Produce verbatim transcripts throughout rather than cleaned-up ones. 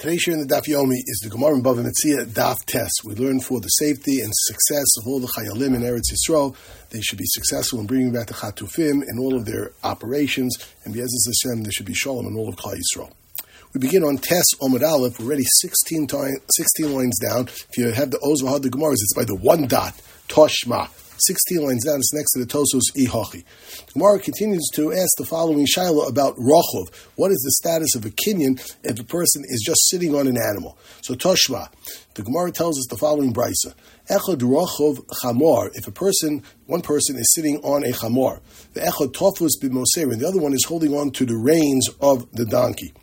Today's share in the Daf Yomi is the Gemara in Bava Metzia Daf Tes. We learn for the safety and success of all the Chayalim in Eretz Yisrael. They should be successful in bringing back the Chatufim in all of their operations, and B'ezras Hashem, there should be Shalom in all of Klal Yisrael. We begin on Tes Omid Aleph. We're already sixteen, time, sixteen lines down. If you have the Oz V'Had the Gemaras, it's by the one dot, Toshma. sixteen lines down, it's next to the Tosos Ihochi. The Gemara continues to ask the following Shaila about Rochov. What is the status of a kinyan if a person is just sitting on an animal? So Toshma, the Gemara tells us the following Brisa. Echad Rochov Chamor, if a person, one person is sitting on a Chamor. The Echad Tofus B'Moser, the other one is holding on to the reins of the donkey.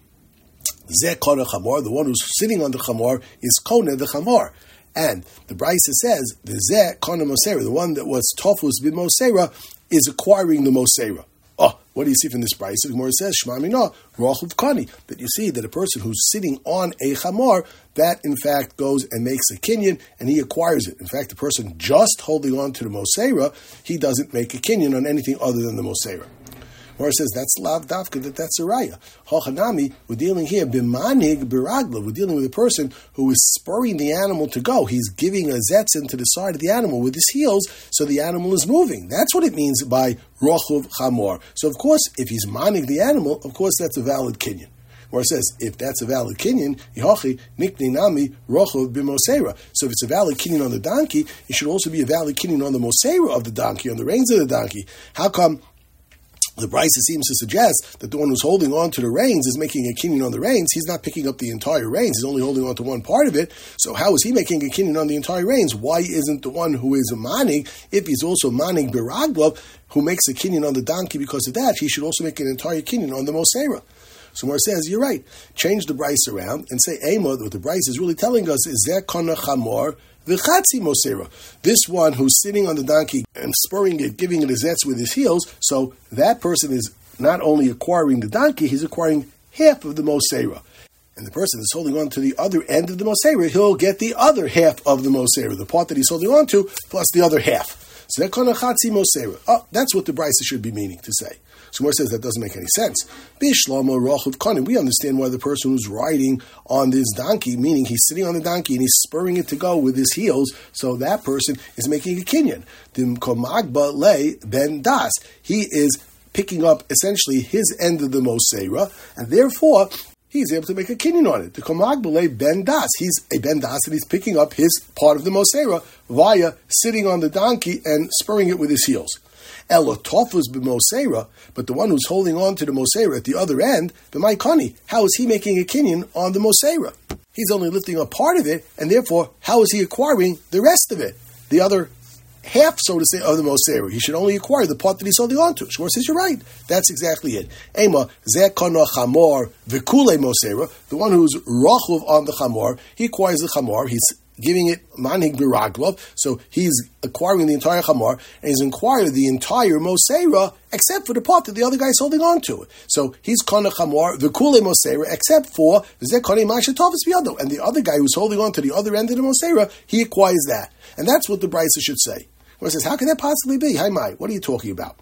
Zeh Kona Chamor, the one who's sitting on the Chamor is Kona the Chamor. And the Brisa says, the Zeh Kana Mosera, the one that was Tofus b'Mosera, is acquiring the Mosera. Oh, what do you see from this Brisa? The Gemara says, Shema Mina, Rochuv Kani, that you see that a person who's sitting on a Chamor, that in fact goes and makes a kinyan, and he acquires it. In fact, the person just holding on to the Mosera, he doesn't make a kinyan on anything other than the Mosera. Gemara says that's lav dafka, that that's a raya. Hochanami, we're dealing here b'manig b'ragla. We're dealing with a person who is spurring the animal to go. He's giving a zetzin to the side of the animal with his heels, so the animal is moving. That's what it means by rochuv chamor. So of course, if he's manig the animal, of course that's a valid kinyan. Where it says, if that's a valid kinyan, yihochi nikni nami rochuv b'mosera. So if it's a valid kinyan on the donkey, it should also be a valid kinyan on the mosera of the donkey, on the reins of the donkey. How come the Brisa seems to suggest that the one who's holding on to the reins is making a kinyan on the reins? He's not picking up the entire reins. He's only holding on to one part of it. So how is he making a kinyan on the entire reins? Why isn't the one who is a manig, if he's also manig b'raglav, who makes a kinyan on the donkey because of that, he should also make an entire kinyan on the mosera? So Mar says, you're right. Change the Brisa around and say, Eimah, what the Brisa is really telling us is Zeh Kana Chamor V'chatzi Mosera. This one who's sitting on the donkey and spurring it, giving it a zetz with his heels, so that person is not only acquiring the donkey, he's acquiring half of the Mosera. And the person that's holding on to the other end of the Mosera, he'll get the other half of the Mosera, the part that he's holding on to, plus the other half. So that Kana Chatzi Mosera. Oh, that's what the Brisa should be meaning to say. So Gemara says that doesn't make any sense. Bishlama Rochuv Kanim. We understand why the person who's riding on this donkey, meaning he's sitting on the donkey and he's spurring it to go with his heels, so that person is making a kinyan. Dim Komagba Le Ben Das. He is picking up essentially his end of the Mosera, and therefore he's able to make a kinyan on it. The Komagba Le Ben Das. He's a Ben Das and he's picking up his part of the Mosera via sitting on the donkey and spurring it with his heels. Elotofus b'mosera, but the one who's holding on to the mosera at the other end, b'maikani, how is he making a kinyan on the mosera? He's only lifting up part of it, and therefore, how is he acquiring the rest of it? The other half, so to say, of the mosera. He should only acquire the part that he's holding on to. Shmuel says, you're right. That's exactly it. Ema, zeh kana chamor v'kule mosera, the one who's rochuv on the chamor, he acquires the chamor, he's giving it manig b'raglav, so he's acquiring the entire chamor, and he's acquired the entire mosera, except for the part that the other guy's holding on to. So he's kana chamor v'kule mosera, except for zeh kana masha tofus biyado, and the other guy who's holding on to the other end of the mosera, he acquires that, and that's what the Brisa should say. Where it says, how can that possibly be? Hi, Mai, what are you talking about?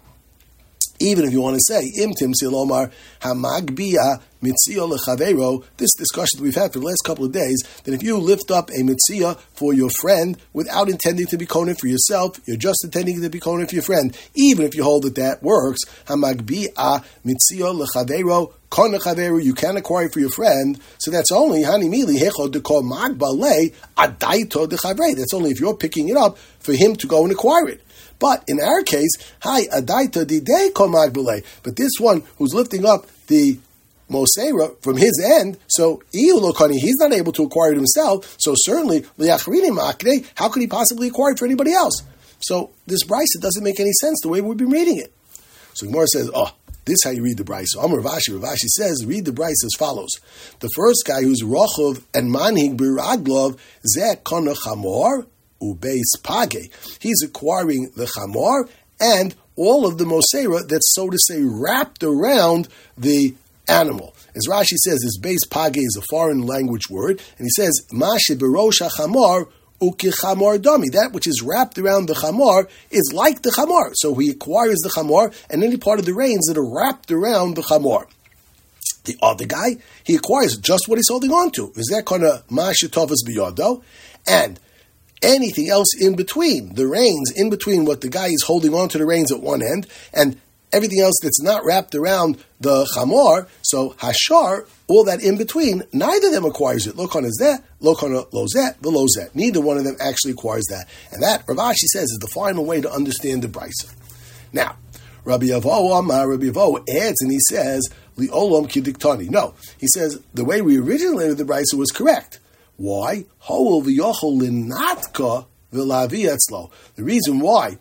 Even if you want to say, Im Tim Silomar Hamagbia Mitzia Lechavero, this discussion that we've had for the last couple of days, that if you lift up a Mitzia for your friend without intending to be kohen for yourself, you're just intending to be kohen for your friend, even if you hold that that works, Hamagbia Mitzia Lechavero, Kon Lechavero, you can acquire for your friend, so that's only Hani Mili Hecho de Kol Magbale Adaito de Chavre. That's only if you're picking it up for him to go and acquire it. But in our case, hi adaita didei kol magbale. But this one who's lifting up the mosera from his end, so he's not able to acquire it himself. So certainly, how could he possibly acquire it for anybody else? So this Brisa doesn't make any sense the way we've been reading it. So Gemara says, oh, this is how you read the Brisa. Amar Rav Ashi, Rav Ashi says, read the Brisa as follows. The first guy who's rochov and manhig b'raglov zeh kana chamor ubeis page. He's acquiring the chamor and all of the mosera that's, so to say, wrapped around the animal. As Rashi says, his beis page is a foreign language word, and he says, Mashe berosh chamor ukichamor dami. That which is wrapped around the chamor is like the chamor. So he acquires the chamor and any part of the reins that are wrapped around the chamor. The other guy, he acquires just what he's holding on to. Is that kind of ma'ashetovas biyado? And anything else in between, the reins, in between what the guy is holding on to the reins at one end, and everything else that's not wrapped around the chamor, so hashar, all that in between, neither of them acquires it. Lo kana zeh, lo kana lo zeh, v'lo zeh. Neither one of them actually acquires that. And that, Rav Ashi says, is the final way to understand the brisa. Now, Rabbi Avo Amar, Rabbi Avo adds and he says, Li olam kidiktani. No, he says, the way we originally read the brisa was correct. Why? Ho'ol v'yochol linatka v'lavi etzlo. The reason why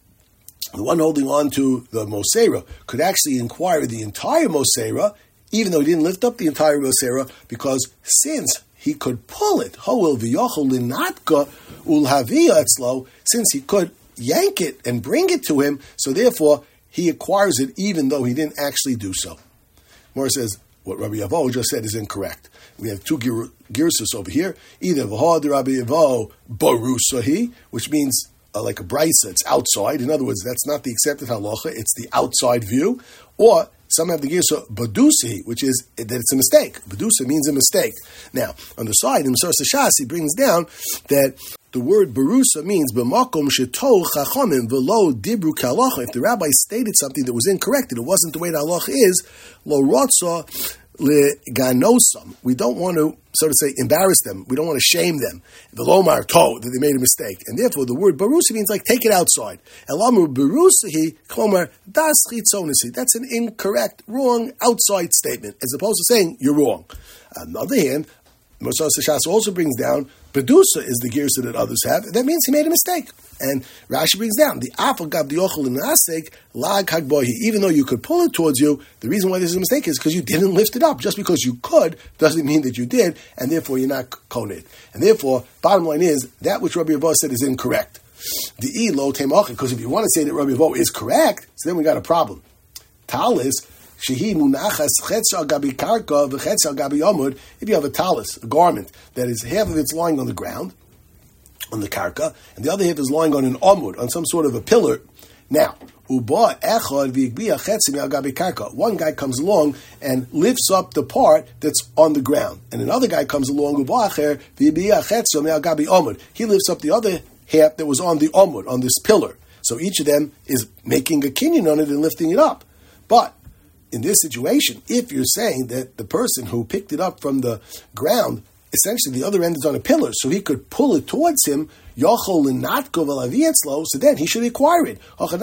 the one holding on to the Mosera could actually inquire the entire Mosera, even though he didn't lift up the entire Mosera, because since he could pull it, Ho'el v'yochol linatka ulhavi etzlo, since he could yank it and bring it to him, so therefore he acquires it even though he didn't actually do so. Mora says, what Rabbi Avo just said is incorrect. We have two gir- girsus over here. Either V'ha Rabbi Avo barusahi, which means uh, like a brisa, it's outside. In other words, that's not the accepted halacha, it's the outside view. Or some have the girsa badusi, which is that it's a mistake. Badusa means a mistake. Now, on the side, in Masar Shas, he brings down that the word barusa means b'makom shetol chachamim v'lo dibru k'halacha. If the rabbi stated something that was incorrect and it wasn't the way the halacha is, lo rotza leganosam. We don't want to, so to say, embarrass them. We don't want to shame them. The lomar told that they made a mistake, and therefore the word barusa means like take it outside. Elamu barusahi klomer das chitzonisi. That's an incorrect, wrong outside statement, as opposed to saying you're wrong. On the other hand, Moshe Shas also brings down Bedusa is the girsa that others have. That means he made a mistake. And Rashi brings down the afal gab diochel inasek lag hagbohi. Even though you could pull it towards you, the reason why this is a mistake is because you didn't lift it up. Just because you could doesn't mean that you did, and therefore you're not koned. And therefore, bottom line is that which Rabbi Avo said is incorrect. The e lo temacha, because if you want to say that Rabbi Avo is correct, so then we got a problem. Talis. If you have a talis, a garment, that is half of it's lying on the ground, on the karka, and the other half is lying on an amud, on some sort of a pillar. Now, one guy comes along and lifts up the part that's on the ground, and another guy comes along, he lifts up the other half that was on the amud, on this pillar. So each of them is making a kinyan on it and lifting it up. But in this situation, if you're saying that the person who picked it up from the ground, essentially the other end is on a pillar, so he could pull it towards him, so then he should acquire it.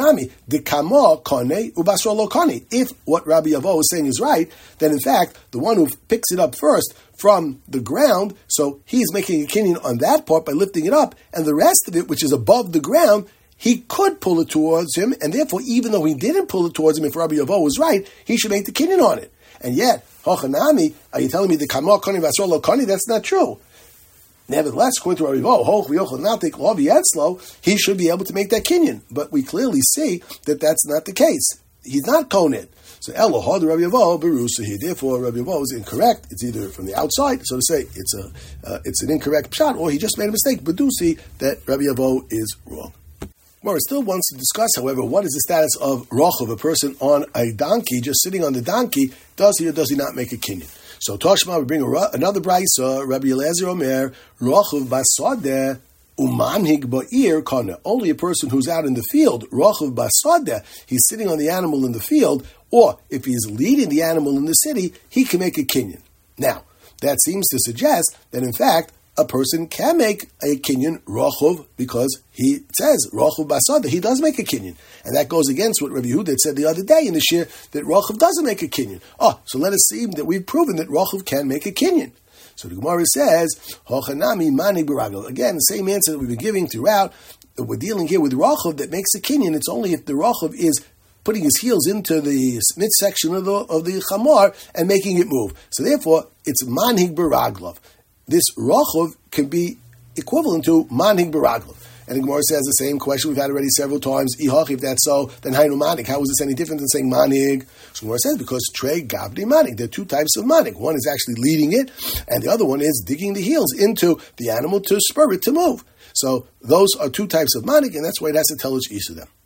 If what Rabbi Avo is saying is right, then in fact, the one who picks it up first from the ground, so he's making a kinyan on that part by lifting it up, and the rest of it, which is above the ground, he could pull it towards him, and therefore, even though he didn't pull it towards him, if Rabbi Avo was right, he should make the kinyan on it. And yet, Hochanami, are you telling me the Kamar Kani Vasor Lo Kani? That's not true. Nevertheless, according to Rabbi Avo, he should be able to make that kinyan. But we clearly see that that's not the case. He's not koned. So Elohad Rabbi Avo Berusahi. Therefore, Rabbi Avo is incorrect. It's either from the outside, so to say, it's a uh, it's an incorrect shot, or he just made a mistake. Bedusi that Rabbi Avo is wrong. Mora still wants to discuss, however, what is the status of rochav, a person on a donkey, just sitting on the donkey, does he or does he not make a kinyan? So Toshma, we bring a, another brisa, Rabbi Eliezer Omer, rochav basadeh umanhig ba'ir kana. Only a person who's out in the field, rochav basadeh, he's sitting on the animal in the field, or if he's leading the animal in the city, he can make a kinyan. Now, that seems to suggest that in fact, a person can make a kinyan rochav because he says rochav basada. He does make a kinyan, and that goes against what Rabbi Yehuda said the other day in the shir that rochav doesn't make a kinyan. Oh, so let us see that we've proven that rochav can make a kinyan. So the Gemara says hochanami mani baragel. Again, the same answer that we've been giving throughout. We're dealing here with rochav that makes a kinyan. It's only if the rochav is putting his heels into the midsection of the of the chamar and making it move. So therefore, it's manhig baraglov. This rochav can be equivalent to manhig baraglov. And the Gemara says the same question we've had already several times. Ihach, if that's so, then hainu manhig. How is this any different than saying manhig? So the Gemara says because trey gavdi manhig. There are two types of manhig. One is actually leading it, and the other one is digging the heels into the animal to spur it to move. So those are two types of manhig, and that's why it has to tell us each of them.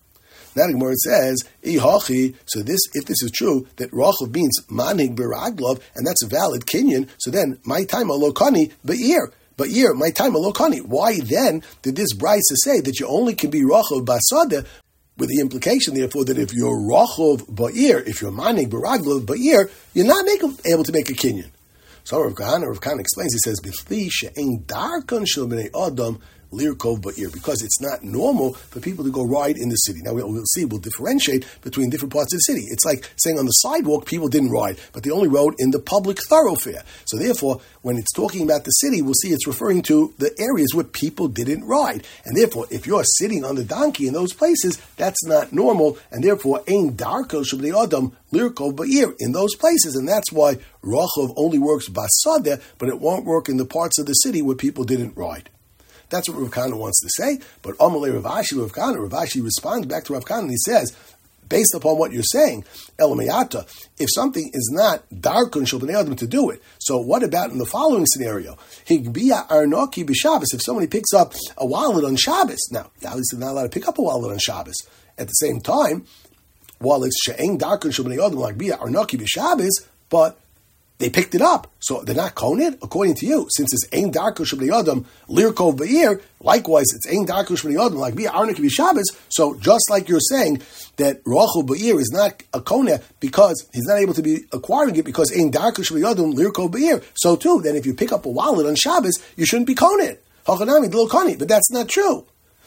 Now the Gemara says, Ihachi, so this, if this is true, that Rachov means Manig Beraglov, and that's a valid kinyan, so then, my time alokani, Ba'ir. But here, my time alokani. Why then did this brisa say that you only can be Rachov Basada, with the implication, therefore, that if you're Rachov Ba'ir, if you're Manig Beraglov Ba'ir, you're not make, able to make a kinyan. So Rav Kahana, Rav Kahana explains, he says, B'thli she'ein darkan shel b'nei Adam lirkov ba'ir, because it's not normal for people to go ride in the city. Now we'll, we'll see, we'll differentiate between different parts of the city. It's like saying on the sidewalk, people didn't ride, but they only rode in the public thoroughfare. So therefore, when it's talking about the city, we'll see it's referring to the areas where people didn't ride. And therefore, if you're sitting on the donkey in those places, that's not normal, and therefore, ein darko shel b'nei Adam lirkov ba'ir, in those places. And that's why Rachov only works basada, but it won't work in the parts of the city where people didn't ride. That's what Rav Kahana wants to say. But Amalei Rav Ashi, Rav Kahana, Rav Ashi responds back to Rav Kahana and he says, based upon what you're saying, Elamayata, if something is not darkun shel b'nei Adam to do it, so what about in the following scenario? Higbiya arnoki b'Shabbos, if somebody picks up a wallet on Shabbos. Now, obviously not allowed to pick up a wallet on Shabbos. At the same time, while it's she'ein darkun shel b'nei Adam like biya arnoki b'Shabbos, but they picked it up, so they're not koned, according to you. Since it's ein darko shebnei Adam lirkov ba'ir, likewise it's ein darko shebnei Adam like bi'ar arnik b'Shabbos. So just like you're saying that Rachel ba'ir is not a koneh because he's not able to be acquiring it because ein darko shebnei Adam lirkov ba'ir. So too, then if you pick up a wallet on Shabbos, you shouldn't be koned. Hachanami dilo koni, but that's not true.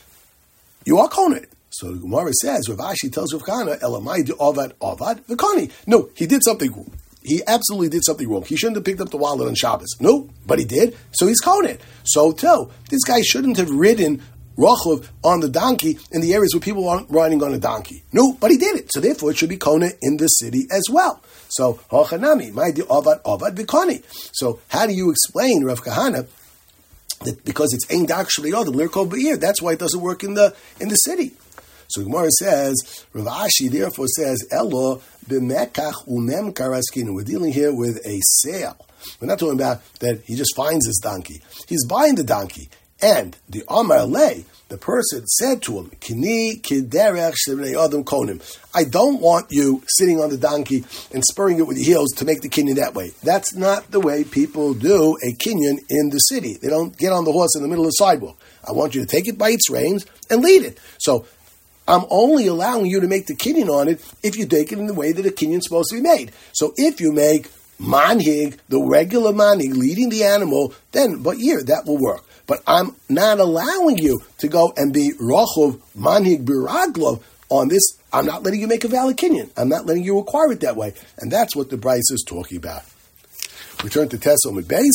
You are koned. So the Gemara says, Rav Ashi tells Rav Kahana, Elamai de avad avad v'koni. No, he did something. He absolutely did something wrong. He shouldn't have picked up the wallet on Shabbos. No, but he did, so he's koned. So too, this guy shouldn't have ridden Rachov on the donkey in the areas where people aren't riding on a donkey. No, but he did it. So therefore, it should be koneh in the city as well. So, hachanami, my di avad avad v'koni. So how do you explain, Rav Kahana, that because it's ein dark shebnei Adam lirkov ba'ir, that's why it doesn't work in the in the city? So Gemara says, Rav Ashi therefore says, Elo b'mekach unem karaskinu. We're dealing here with a sale. We're not talking about that he just finds his donkey. He's buying the donkey. And the Amar Lei, the person said to him, Kini kiderech shebnei Adam konim. I don't want you sitting on the donkey and spurring it with your heels to make the kinyan that way. That's not the way people do a kinyan in the city. They don't get on the horse in the middle of the sidewalk. I want you to take it by its reins and lead it. So I'm only allowing you to make the kinyan on it if you take it in the way that a kinyan is supposed to be made. So if you make manhig, the regular manhig, leading the animal, then, but here, that will work. But I'm not allowing you to go and be Rachov manhig biraglov on this. I'm not letting you make a valid kinyan. I'm not letting you acquire it that way. And that's what the Bryce is talking about. We turn to Tesel Beis.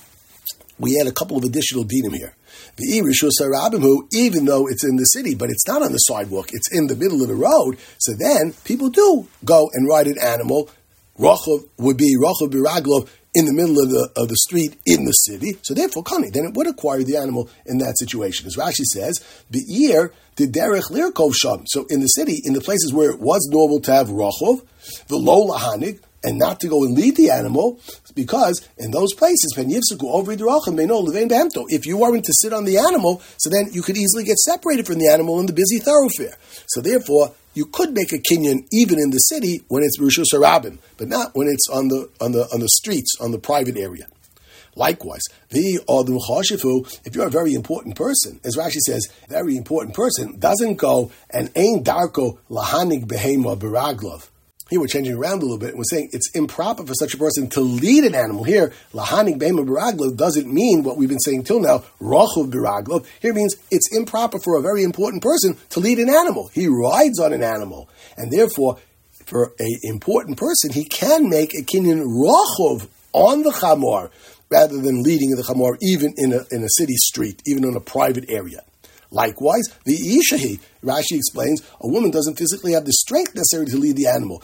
We add a couple of additional dinim here. The Rishus HaRabim, even though it's in the city, but it's not on the sidewalk, it's in the middle of the road, so then people do go and ride an animal. Rachov would be Rachov Biraglov in the middle of the of the street in the city, so therefore, Kani, then it would acquire the animal in that situation. As Rashi says, Be'ir the derech lirkov sham. So in the city, in the places where it was normal to have Rachov, the lo lahanig, and not to go and lead the animal, because in those places, if you weren't to sit on the animal, so then you could easily get separated from the animal in the busy thoroughfare. So therefore, you could make a kinyan even in the city when it's Rishus HaRabim, but not when it's on the on the on the streets, on the private area. Likewise, the Adam Chashifu, if you're a very important person, as Rashi says, very important person doesn't go and ein darko lahanig behema beraglov. Here we're changing around a little bit and we're saying it's improper for such a person to lead an animal. Here, lahanig behema beraglov doesn't mean what we've been saying till now, rochov beraglov. Here means it's improper for a very important person to lead an animal. He rides on an animal. And therefore, for an important person, he can make a kinyan rochov on the chamor rather than leading the chamor even in a, in a city street, even in a private area. Likewise, the Ishahi, Rashi explains, a woman doesn't physically have the strength necessary to lead the animal.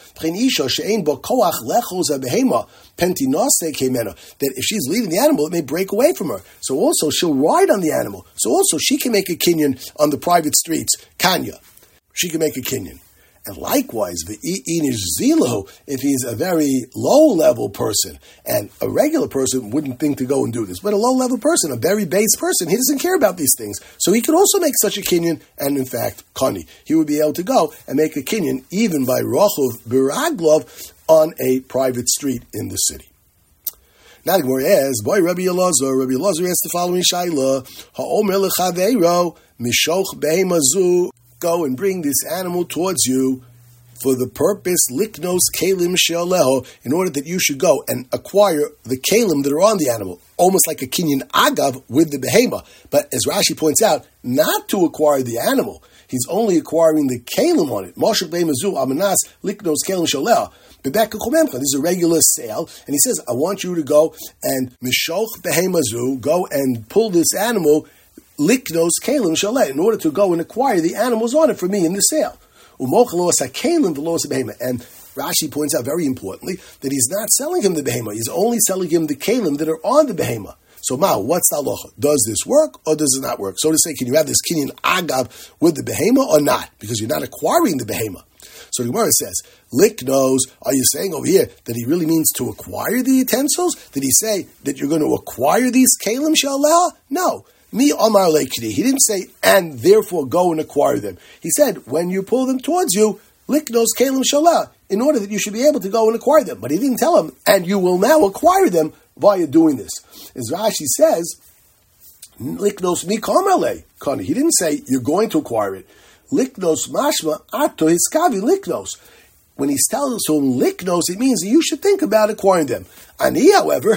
That if she's leading the animal, it may break away from her. So also, she'll ride on the animal. So also, she can make a kinyan on the private streets, Kanya. She can make a kinyan. And likewise, the inish zilo, if he's a very low-level person, and a regular person wouldn't think to go and do this, but a low-level person, a very base person, he doesn't care about these things. So he could also make such a kinyan, and in fact, kani. He would be able to go and make a kinyan even by rochov biraglov on a private street in the city. Now the Gemara asks, boy, Rabbi Elazar, Rabbi Elazar asks the following shaila, ha'omer lechaveiro, mishoch behemazu, go and bring this animal towards you for the purpose, liknos kalim she'aleho, in order that you should go and acquire the kalim that are on the animal, almost like a kinyan agav with the behema. But as Rashi points out, not to acquire the animal. He's only acquiring the kalim on it. Moshech behemazu, amanas, liknos kalim she'aleho. This is a regular sale, and he says, I want you to go and mishoch behemazu, go and pull this animal, liknos kalim shaleh, in order to go and acquire the animals on it for me in the sale. And Rashi points out very importantly that he's not selling him the behema, he's only selling him the kalim that are on the behema. So, Mao, what's the halacha? Does this work or does it not work? So to say, can you have this kinyan agav with the behema or not? Because you're not acquiring the behema. So the Gemara says, liknos, are you saying over here that he really means to acquire the utensils? Did he say that you're going to acquire these kalim shaleh? No. Mi Omar Lekri. He didn't say, and therefore go and acquire them. He said, when you pull them towards you, liknos kalim shaleh, in order that you should be able to go and acquire them. But he didn't tell him, and you will now acquire them via doing this. As Rashi says, liknos mi kamarle. He didn't say, you're going to acquire it. Liknos mashma ato hiskavi liknos. When he's telling us to him liknos, it means that you should think about acquiring them. Ani, however,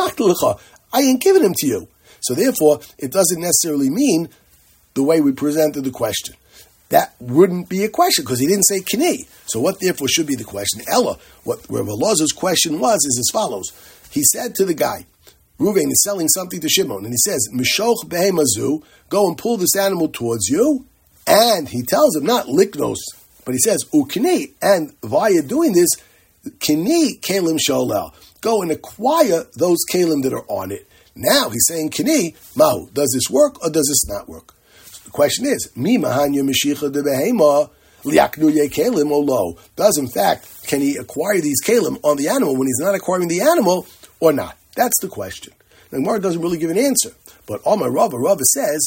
I ain't giving them to you. So therefore, it doesn't necessarily mean the way we presented the question. That wouldn't be a question, because he didn't say kini. So what therefore should be the question? Ella, what Rav Elazar's question was, is as follows. He said to the guy, Reuven is selling something to Shimon, and he says, Mishoch behemazu, go and pull this animal towards you, and he tells him, not liknos, but he says, ukini, and via doing this, kini kalim sholel, go and acquire those kalim that are on it. Now he's saying kini, mahu, does this work or does this not work? So the question is, mi mahanya mishicha de behema, liaknu ye kalim or lo? Does in fact, can he acquire these kalim on the animal when he's not acquiring the animal or not? That's the question. Now Gemara doesn't really give an answer, but Omar Rava, Rava says,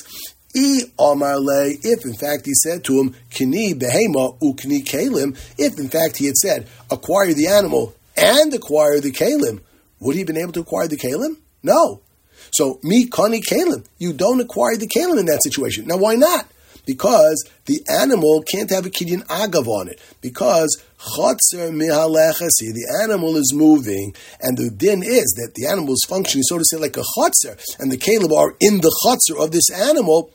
I Omar le, if in fact he said to him, kini behema ukni kalim, if in fact he had said, acquire the animal and acquire the kalim, would he have been able to acquire the kalim? No. So, mi kani kalim, you don't acquire the kalim in that situation. Now, why not? Because the animal can't have a kinyan agav on it. Because chotzer mihalechasi, the animal is moving, and the din is that the animal is functioning, so to say, like a chotzer, and the kalim are in the chotzer of this animal,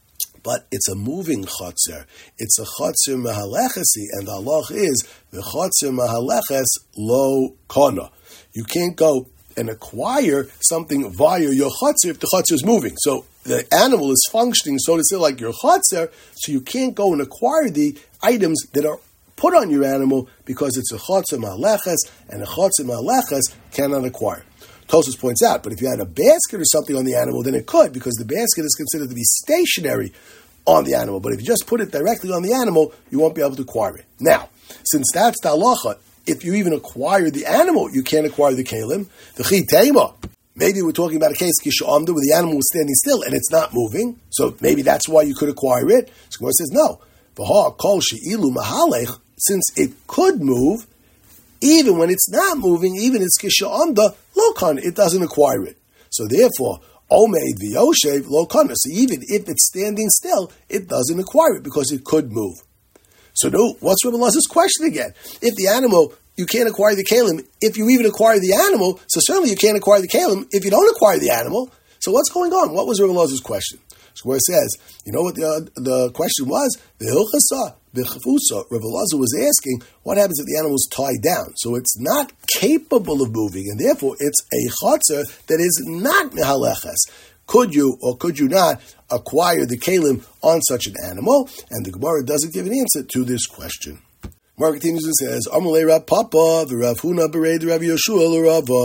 but it's a moving chotzer. It's a chotzer mihalechasi, and the halach is, the chotzer mihaleches lo kona. You can't go and acquire something via your chotzer if the chotzer is moving. So the animal is functioning, so to say, like your chotzer, so you can't go and acquire the items that are put on your animal because it's a chotzer ma'aleches, and a chotzer ma'aleches cannot acquire. Tosfos points out, but if you had a basket or something on the animal, then it could, because the basket is considered to be stationary on the animal. But if you just put it directly on the animal, you won't be able to acquire it. Now, since that's the halacha, if you even acquire the animal, you can't acquire the kalim. The chitema. Maybe we're talking about a case kishamda where the animal was standing still and it's not moving. So maybe that's why you could acquire it. So Gemara says no. V'ha kol she'ilu mahalech. Since it could move, even when it's not moving, even it's kishamda lokan, it doesn't acquire it. So therefore, omeid v'yoshev lokan. So even if it's standing still, it doesn't acquire it because it could move. So no, what's Rabbi Elazar's question again? If the animal, you can't acquire the kalim, if you even acquire the animal, so certainly you can't acquire the kalim if you don't acquire the animal. So what's going on? What was Rabbi Elazar's question? So where it says, you know what the, uh, the question was? The hilchasa, the chafusa. Rabbi Elazar was asking, what happens if the animal is tied down? So it's not capable of moving, and therefore it's a chotzer that is not mehaleches. Could you or could you not acquire the kalim on such an animal? And the Gemara doesn't give an answer to this question. Gemara continues and says, Amalei Rav Papa, the Rav Huna Berei, the Rav Yeshua, the Rava,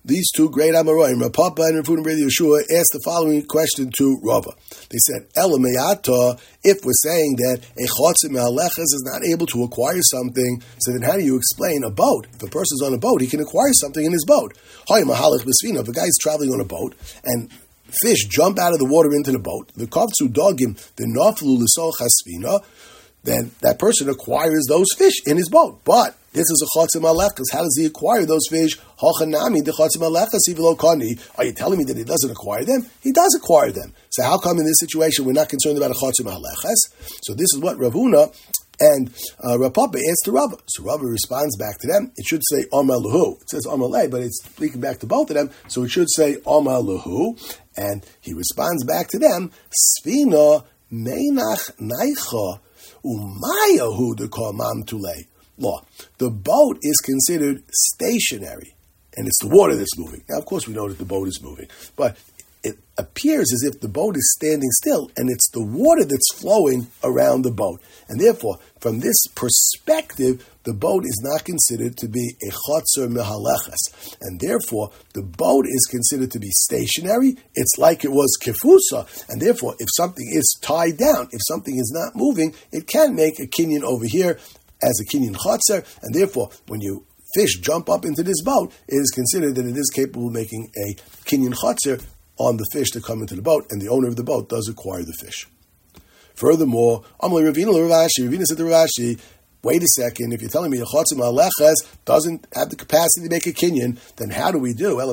these two great Amoraim, Rav Papa and Rav Huna ben Yeshua, asked the following question to Rava. They said, Ela me'ata, if we're saying that a chotzer me'halechas is not able to acquire something, so then how do you explain a boat? If a person's on a boat, he can acquire something in his boat. Hay mahalech b'sfina, if a guy's traveling on a boat, and fish jump out of the water into the boat, the kavtzu dogim, the naflu l'soch hasfina, then that person acquires those fish in his boat. But this is a chotzer malechas. How does he acquire those fish? Hochanami the chotzer malechas ivlo kani. Are you telling me that he doesn't acquire them? He does acquire them. So how come in this situation we're not concerned about a chotzer malechas? So this is what Rav Huna and uh, Rav Papa answered to Rava. So Rava responds back to them. It should say Amar Lahu. It says Amar Le, but it's speaking back to both of them. So it should say Amar Lahu. And he responds back to them, Sfina meinach naicha umayahu dekamam tule. Law. The boat is considered stationary, and it's the water that's moving. Now, of course, we know that the boat is moving, but it appears as if the boat is standing still, and it's the water that's flowing around the boat. And therefore, from this perspective, the boat is not considered to be a chotzer mehalechas. And therefore, the boat is considered to be stationary. It's like it was kefusa. And therefore, if something is tied down, if something is not moving, it can make a kinyan over here as a kinyan chotzer. And therefore, when you fish jump up into this boat, it is considered that it is capable of making a kinyan chotzer on the fish to come into the boat, and the owner of the boat does acquire the fish. Furthermore, Amalei Ravina Ravashi, Ravina said to Ravashi, wait a second, if you're telling me the chotzer malechas doesn't have the capacity to make a kinyan, then how do we do?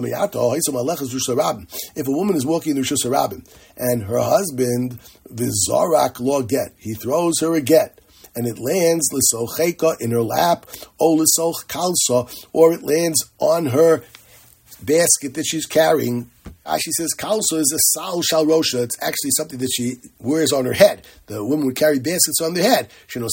If a woman is walking in the Rishus Harabim, and her husband, vizarak lo get, he throws her a get, and it lands l'socheka in her lap, or l'soch kalsa, or it lands on her basket that she's carrying. She says, kalsa is a sal shal rosha. It's actually something that she wears on her head. The woman would carry baskets on their head. And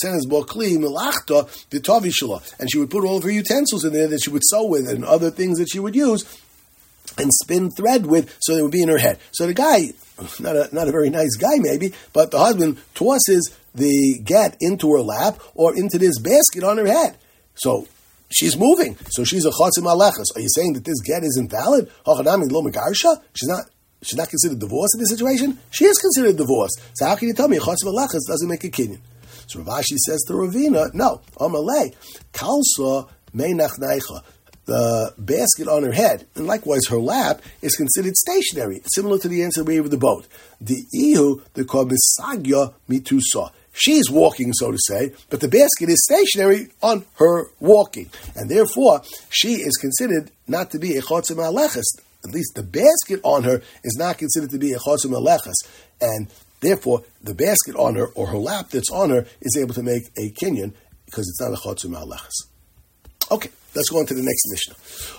she would put all of her utensils in there that she would sew with and other things that she would use and spin thread with, so they would be in her head. So the guy, not a, not a very nice guy maybe, but the husband tosses the get into her lap or into this basket on her head. So she's moving, so she's a chotzer malechas. Are you saying that this get is invalid? She's not. She's not considered divorced in this situation. She is considered divorced. So how can you tell me a chotzer malechas doesn't make a kinyan? So Rav Ashi says to Ravina, no, Amalei kalsa meinach naicha. The basket on her head, and likewise her lap, is considered stationary, similar to the answer we gave of the boat. The ihu the komisagya mitusa. She's walking, so to say, but the basket is stationary on her walking. And therefore, she is considered not to be a chotzer malechas. At least the basket on her is not considered to be a chotzer malechas. And therefore, the basket on her, or her lap that's on her, is able to make a kinyan, because it's not a chotzer malechas. Okay, let's go on to the next Mishnah.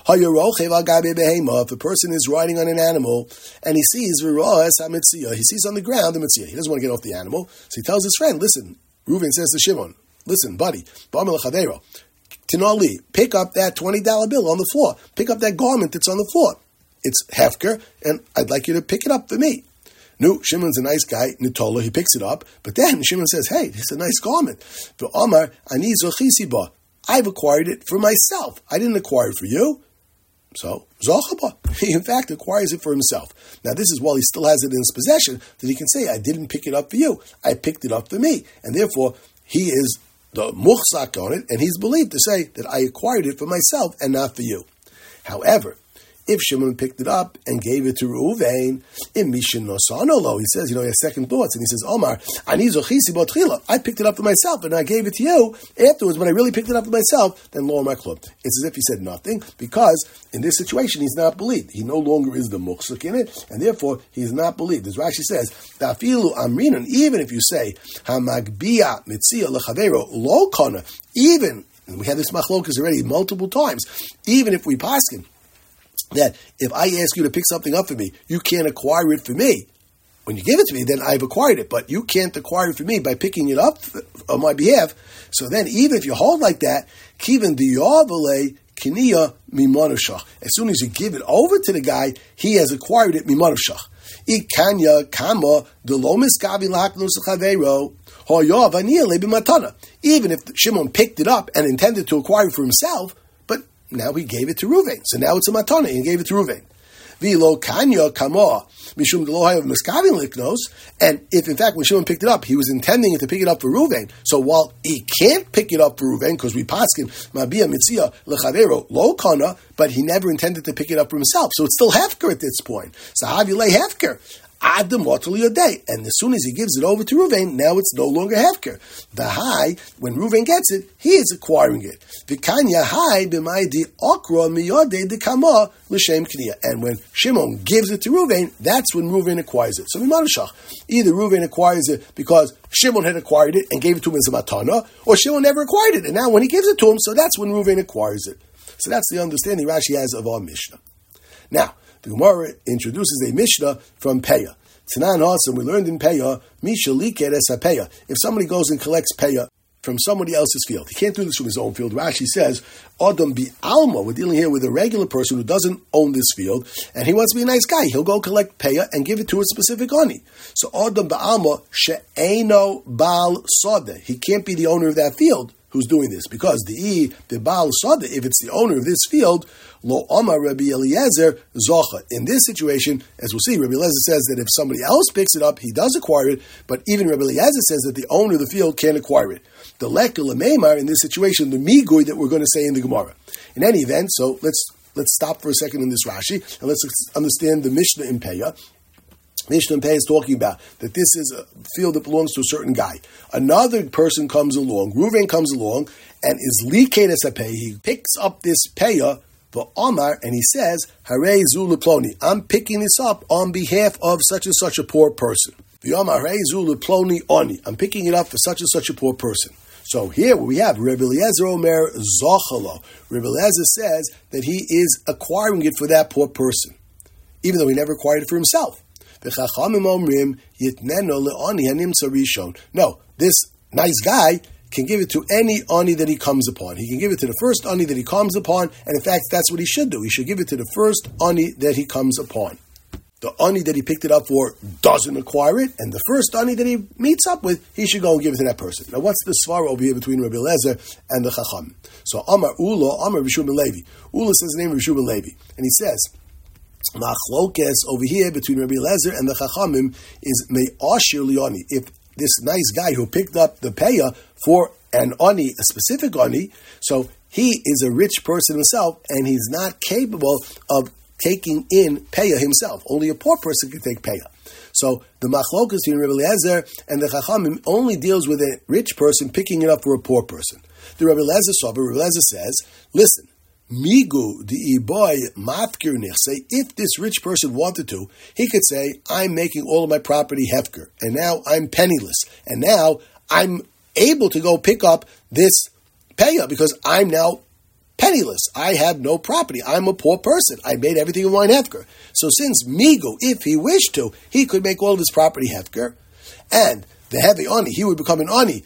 If a person is riding on an animal and he sees he sees on the ground the mitzvah, he doesn't want to get off the animal, so he tells his friend, listen, Reuven says to Shimon, listen, buddy, Tinali, pick up that twenty dollar bill on the floor, pick up that garment that's on the floor. It's hefker, and I'd like you to pick it up for me. No, Shimon's a nice guy, Nitola, he picks it up, but then Shimon says, hey, it's a nice garment. The Omar, ani zochisiba. I've acquired it for myself. I didn't acquire it for you. So, Zochaba. He, in fact, acquires it for himself. Now, this is while he still has it in his possession, that he can say, I didn't pick it up for you. I picked it up for me. And therefore, he is the muchzak on it, and he's believed to say that I acquired it for myself and not for you. However, if Shimon picked it up and gave it to Reuven, in Mishin Nosanolo, he says, you know, he has second thoughts, and he says, Omar, I picked it up for myself, and I gave it to you. Afterwards, when I really picked it up for myself, then lo my club. It's as if he said nothing, because in this situation, he's not believed. He no longer is the muchzak in it, and therefore, he's not believed. As Rashi says, Dafilu amrinan, even if you say, Hamagbia mitzia lechavero lo kana, even, and we had this machlokas already multiple times, even if we paskin, that if I ask you to pick something up for me, you can't acquire it for me. When you give it to me, then I've acquired it, but you can't acquire it for me by picking it up on my behalf. So then, even if you hold like that, kivan diyavale kiniya mimanushach. As soon as you give it over to the guy, he has acquired it mimanushach. Ikanya kama delomis gavi laknos chavero hoyav aniyah lebimatana. Even if Shimon picked it up and intended to acquire it for himself, but now he gave it to Ruvain. So now it's a matana, and he gave it to Ruvain. V'lo kanya kama mishum delohay of miskavin liknos. And if in fact when Shimon picked it up, he was intending to pick it up for Ruvain. So while he can't pick it up for Ruvain because we paskin mabia mitzia lechavero lo kana, but he never intended to pick it up for himself. So it's still hefker at this point. So havile hefker. Adam a day, and as soon as he gives it over to Ruvain, now it's no longer hefker. The high, when Ruvain gets it, he is acquiring it. Vikanya high b'maydi okra miyode dekama l'shem kniya. And when Shimon gives it to Ruvain, that's when Ruvain acquires it. So mimanashach, either Ruvain acquires it because Shimon had acquired it and gave it to him as a matana, or Shimon never acquired it, and now when he gives it to him, so that's when Ruvain acquires it. So that's the understanding Rashi has of our Mishnah. Now, the Gemara introduces a Mishnah from Peah. Tanan Hasan, we learned in Peah, Misha Liket es Peah. If somebody goes and collects Peah from somebody else's field, he can't do this from his own field. Rashi says, Adam bi alma. We're dealing here with a regular person who doesn't own this field, and he wants to be a nice guy. He'll go collect Peah and give it to a specific ani. So Adam bi alma she'eno bal sodeh. He can't be the owner of that field who's doing this, because the e the Baal Sada, if it's the owner of this field, lo Amar Rabbi Eliezer zocha. In this situation, as we'll see, Rabbi Eliezer says that if somebody else picks it up, he does acquire it, but even Rabbi Eliezer says that the owner of the field can't acquire it. The lek l'meimar in this situation, the migui that we're going to say in the Gemara. In any event, so let's let's stop for a second in this Rashi and let's understand the Mishnah in Peah. Mishnah Pei is talking about that this is a field that belongs to a certain guy. Another person comes along, Ruvain comes along, and is liket es pei. He picks up this peya, the Omar, and he says, Harei zu leploni. I'm picking this up on behalf of such and such a poor person. The Omar, Harei zu leploni oni. I'm picking it up for such and such a poor person. So here we have Rabbi Eliezer Omer Zochalo. Rabbi Eliezer says that he is acquiring it for that poor person, even though he never acquired it for himself. No, this nice guy can give it to any ani that he comes upon. He can give it to the first ani that he comes upon, and in fact, that's what he should do. He should give it to the first ani that he comes upon. The ani that he picked it up for doesn't acquire it, and the first ani that he meets up with, he should go and give it to that person. Now, what's the svara over here between Rabbi Eliezer and the Chacham? So, Amar Ula, Amar Rishu ben Levi. Ula says the name of Rishu ben Levi, and he says, Machlokes over here between Rabbi Eliezer and the Chachamim is me'ashir lioni. If this nice guy who picked up the peya for an ani, a specific ani, so he is a rich person himself, and he's not capable of taking in peya himself. Only a poor person can take peya. So the machlokes between Rabbi Eliezer and the Chachamim only deals with a rich person picking it up for a poor person. The Rabbi Eliezer Sober, Rabbi Eliezer says, listen, Migu the boy mafkir say if this rich person wanted to, he could say, I'm making all of my property hefker, and now I'm penniless, and now I'm able to go pick up this peya because I'm now penniless. I have no property. I'm a poor person. I made everything in mine hefker. So since Migu, if he wished to, he could make all of his property hefker, and the heavy ani, he would become an ani,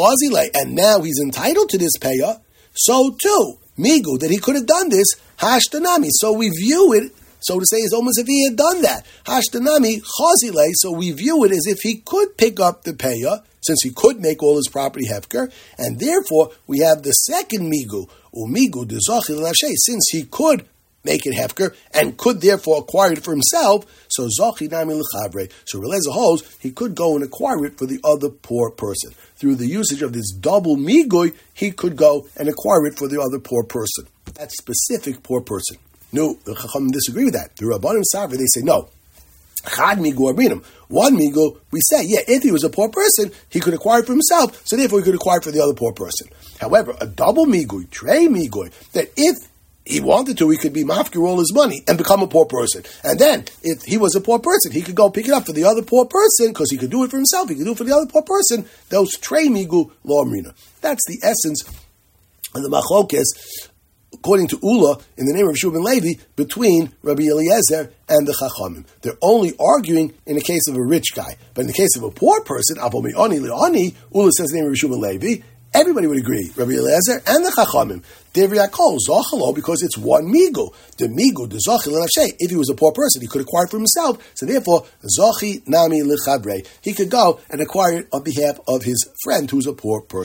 and now he's entitled to this peya, so too, Migu, that he could have done this, hashtanami. So we view it, so to say, it's almost if he had done that. Hashtanami, chazile, so we view it as if he could pick up the peya, since he could make all his property hefker, and therefore we have the second migu, umigu de zochil lashe, since he could make it hefker, and could therefore acquire it for himself, so zochi nami l'chabre. So Releza holds, he could go and acquire it for the other poor person. Through the usage of this double migui, he could go and acquire it for the other poor person. That specific poor person. No, the Chacham disagree with that. The Rabbanim Savri, they say, no. Chad migu abrinim. One migu, we say, yeah, if he was a poor person, he could acquire it for himself, so therefore he could acquire it for the other poor person. However, a double migui, trey migui, that if he wanted to, he could be mafkir all his money and become a poor person. And then, if he was a poor person, he could go pick it up for the other poor person, because he could do it for himself, he could do it for the other poor person. Those trey migu lo amrina. That's the essence of the machlokes, according to Ula, in the name of Rishu ben Levi, between Rabbi Eliezer and the Chachamim. They're only arguing in the case of a rich guy. But in the case of a poor person, Abo mi'ani li'ani, Ula says the name of Rishu ben Levi, everybody would agree, Rabbi Eliezer and the Chachamim. Devriyakol, Zochalo, because it's one migu. The migu, the Zochi l'nafshei. If he was a poor person, he could acquire it for himself. So therefore, Zochi nami l'chabrei. He could go and acquire it on behalf of his friend who's a poor person.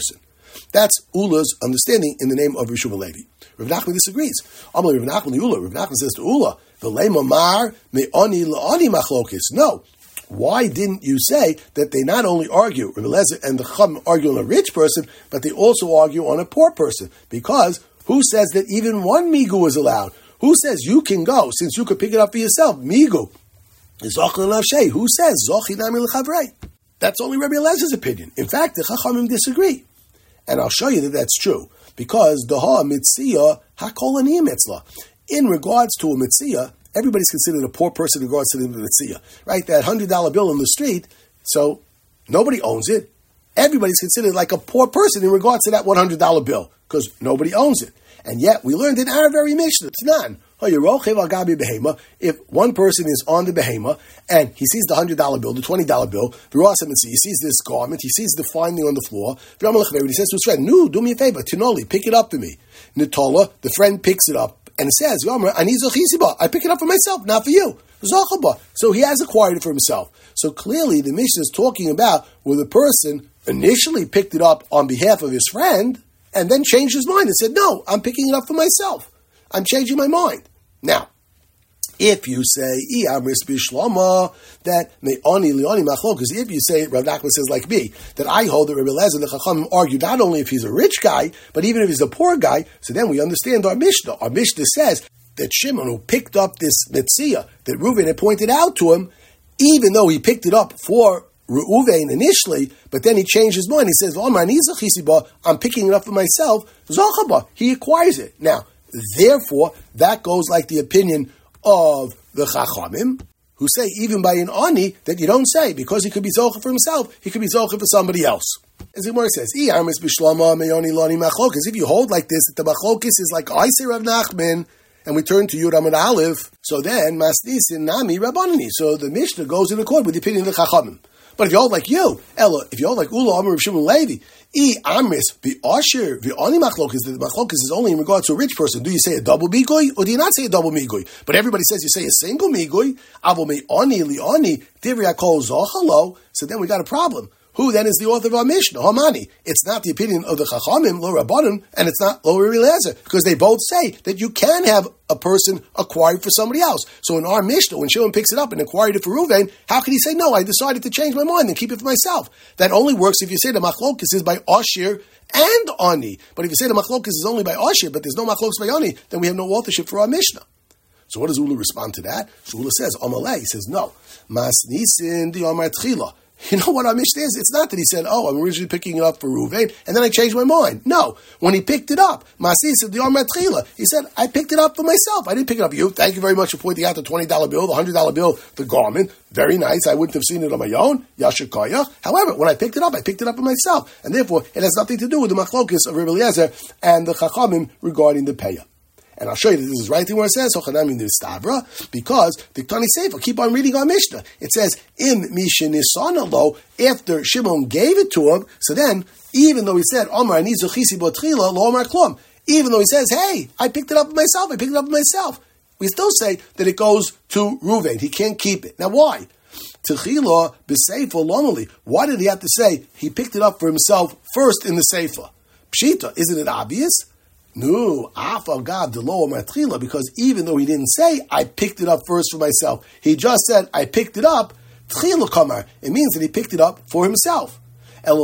That's Ula's understanding in the name of Rishon Levi. Rav Nachman disagrees. Amalei Rav Nachman Ula. Rav Nachman says to Ula, "V'lei mar me'oni la'oni machlokis." No. Why didn't you say that they not only argue, Rabbi Eliezer and the Chum argue on a rich person, but they also argue on a poor person? Because who says that even one migu is allowed? Who says you can go since you could pick it up for yourself? Migu. Who says Zochi nami l'chavrei? That's only Rabbi Eliezer's opinion. In fact, the Chachamim disagree. And I'll show you that that's true. Because the ha mitziyah hakol aniyim etzla. In regards to a mitziyah, everybody's considered a poor person in regards to the mitziyah. Right? That one hundred dollar bill in the street, so nobody owns it. Everybody's considered like a poor person in regards to that one hundred dollar bill, because nobody owns it. And yet, we learned in our very Mishnah, Tanan, if one person is on the behema and he sees the one hundred dollar bill, the twenty dollar bill, he sees this garment, he sees the finding on the floor, he says to his friend, "No, do me a favor, Tinoli, pick it up for me." Nitola, the friend picks it up and says, "I pick it up for myself, not for you." So he has acquired it for himself. So clearly the Mishnah is talking about where the person initially picked it up on behalf of his friend and then changed his mind and said, "No, I'm picking it up for myself. I'm changing my mind." Now, if you say, that me'oni li'oni machlok, because if you say, Rav Nachman says like me, that I hold that Rabbi Eliezer and the Chachamim argue not only if he's a rich guy, but even if he's a poor guy, so then we understand our Mishnah. Our Mishnah says that Shimon, who picked up this Metzia that Reuven had pointed out to him, even though he picked it up for Reuven initially, but then he changed his mind. He says, I'm picking it up for myself. He acquires it. Now, therefore, that goes like the opinion of the Chachamim, who say even by an ani that you don't say, because he could be zocher for himself, he could be zocher for somebody else. As the Gemara says, because if you hold like this, that the machlokis is like I say Rav Nachman, and we turn to Yud Amud Aleph, so then masnisin nami rabbanani. So the Mishnah goes in accord with the opinion of the Chachamim. But if you hold like you, Ella, if you hold like Ula Amar Rav Shimon Levi, I Amris the Asher the Ani Machlokis, the Machlokis is only in regards to a rich person. Do you say a double migui or do you not say a double migui? But everybody says you say a single migui. Avo me Ani li Ani Divri Akol Zochalo. So then we got a problem. Who then is the author of our Mishnah? Hamani. It's not the opinion of the Chachamim, Lo Rabbanim, and it's not Lo Rabbi Eliezer, because they both say that you can have a person acquired for somebody else. So in our Mishnah, when Shimon picks it up and acquired it for Reuven, how can he say, no, I decided to change my mind and keep it for myself? That only works if you say the Machlokis is by Ashir and Ani. But if you say the Machlokis is only by Ashir, but there's no Machlokis by Ani, then we have no authorship for our Mishnah. So what does Ula respond to that? So Ula says, Amalei, he says, no. Mas nisin di Amar Tchila. You know what our Mishnah is? It's not that he said, oh, I'm originally picking it up for Reuven, and then I changed my mind. No. When he picked it up, Masi said, the Amar Tchila, he said, I picked it up for myself. I didn't pick it up for you. Thank you very much for pointing out the twenty dollar bill, the one hundred dollar bill, the garment. Very nice. I wouldn't have seen it on my own. Yashikaya. However, when I picked it up, I picked it up for myself. And therefore, it has nothing to do with the Machlokis of Rabbi Eliezer and the Chachamim regarding the Peyah. And I'll show you that this is right thing where it says, because the Tani Sefer, keep on reading our Mishnah. It says, Im Mishanisana lo, after Shimon gave it to him, so then, even though he said, Omar Anizuchisi Botrila, lo Omar Klum, even though he says, hey, I picked it up myself, I picked it up myself, we still say that it goes to Reuven. He can't keep it. Now why? Techila b'seifa lomali. Why did he have to say he picked it up for himself first in the Sefer? Pshita, isn't it obvious? No, because even though he didn't say, I picked it up first for myself, he just said, I picked it up, it means that he picked it up for himself. That's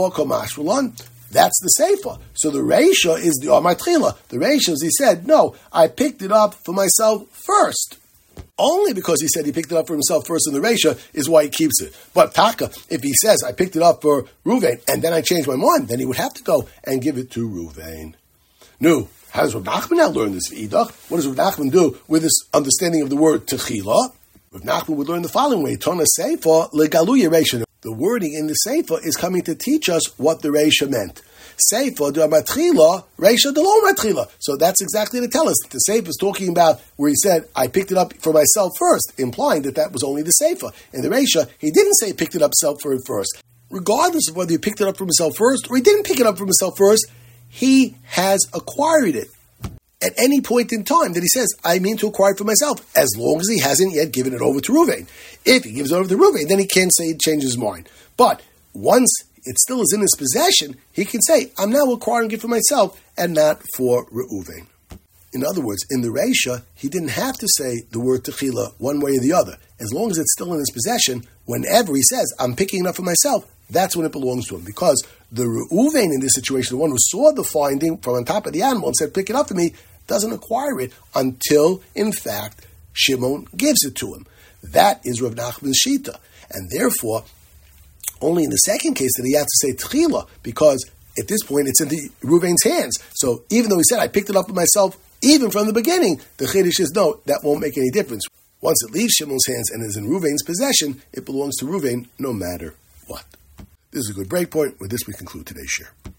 the Sefer. So the Reisha is the Amar Tchila. The Reisha is he said, no, I picked it up for myself first. Only because he said he picked it up for himself first in the Reisha is why he keeps it. But Taka, if he says, I picked it up for Reuven, and then I changed my mind, then he would have to go and give it to Reuven. No. How does Rav Nachman now learn this v'idach? What does Rav Nachman do with this understanding of the word techila? Rav Nachman would learn the following way: Tona Seifa legaluya reisha. The wording in the Seifa is coming to teach us what the reisha meant. Seifa de matchila reisha de lo matchila. So that's exactly to tell us that the Seifa is talking about where he said, "I picked it up for myself first," implying that that was only the Seifa. In the reisha, he didn't say he picked it up self for it first. Regardless of whether he picked it up for himself first or he didn't pick it up for himself first, he has acquired it at any point in time that he says, I mean to acquire it for myself, as long as he hasn't yet given it over to Reuven. If he gives it over to Reuven, then he can't say he changed his mind. But once it still is in his possession, he can say, I'm now acquiring it for myself and not for Reuven. In other words, in the Reisha, he didn't have to say the word Techila one way or the other. As long as it's still in his possession, whenever he says, I'm picking it up for myself, that's when it belongs to him. Because the Reuven in this situation, the one who saw the finding from on top of the animal and said, pick it up for me, doesn't acquire it until, in fact, Shimon gives it to him. That is Rav Nachman's Shita. And therefore, only in the second case did he have to say Techila, because at this point it's in the Reuven's hands. So even though he said, I picked it up for myself, even from the beginning, the Chiddush is, no, that won't make any difference. Once it leaves Shimon's hands and is in Reuven's possession, it belongs to Reuven no matter what. This is a good break point. With this, we conclude today's share.